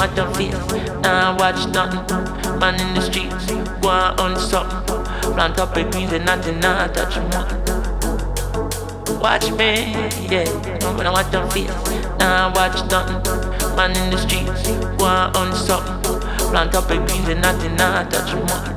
watch them face, nah watch nothing. Man in the streets, go on something. Plant up a greens and nothing, nah touch nothing. Watch me, yeah. When I watch them face, nah watch nothing. Man in the streets, go on something. Plant up a greens and nothing, nah touch nothing.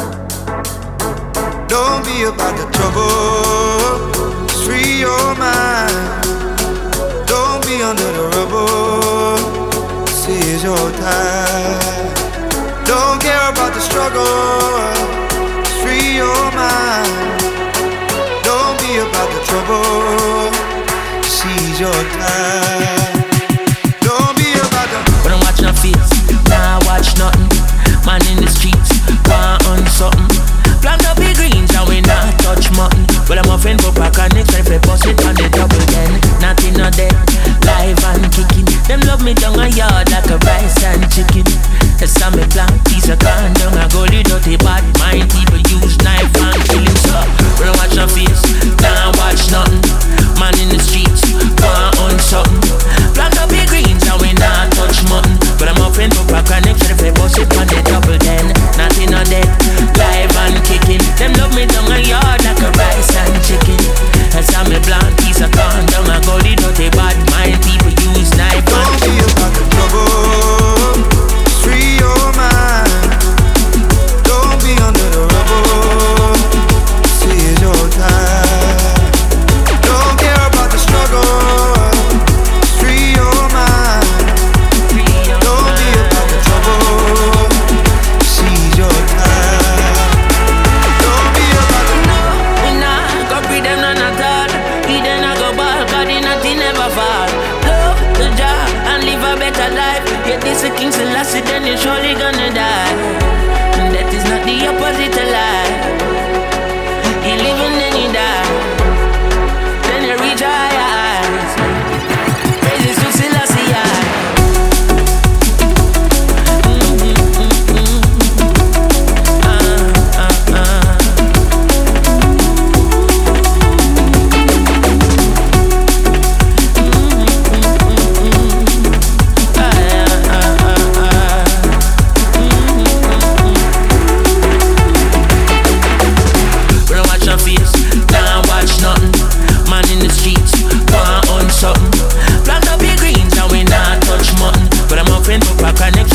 Don't be about the trouble, just free your mind. Don't be under the rubble, this is your time. Don't care about the struggle, just free your mind. Don't be about the trouble, just seize your time. Don't be about the... When I watch no face, nah watch nothing. Man in the streets, want on something. Plant up the greens and we not touch mutton. Well I'm off in for pack and next time I bust it on the double then. Nothing not dead, live and kicking. Them love me down a yard like a rice and chicken. That's how me plant piece of corn down a gully dirty bad mind. People use knife and killing so. When I watch no face, nah watch nothing. Man in the streets, want on something. Plant up the greens and we not touch mutton. But I'm off in for pack and next time I bust it on the double then. Nothing not dead, live and kicking. Them love me down a yard like a rice and chicken. That's how me plant piece of corn down a gully dirty bad mind. People use knife and don't be about the trouble, just free your mind. Don't be under the rubble, this is your time. Don't care about the struggle, just free your mind. Don't be about the trouble, just seize your time. Don't be about the... No, we not go breed them none at all. He then I go ball, cause the nothing never fall. Love the job and live a better life. Yet this a King Selassie, then you're surely gonna die. And that is not the opposite of life. You live and then you die. Then you reach higher heights. Praises to Selassie, something. Plant up your greens and we not touch mutton. But I'm off in for pack and